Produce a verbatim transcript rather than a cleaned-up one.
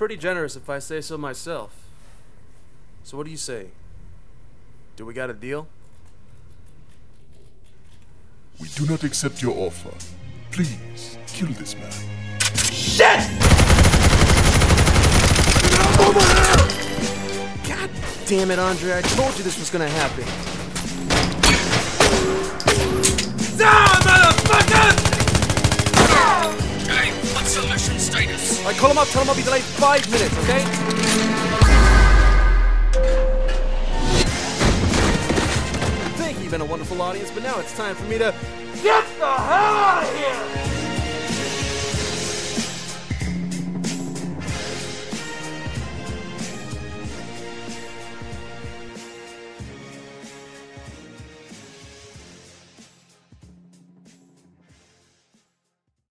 pretty generous if I say so myself. So what do you say? Do we got a deal? We do not accept your offer. Please, kill this man. Shit! God damn it, Andre, I told you this was gonna happen. Down, motherfucker! Hey, what's solution status? Alright, call him up, tell him I'll be delayed five minutes, okay? Thank you, you've been a wonderful audience, but now it's time for me to get the hell out of here!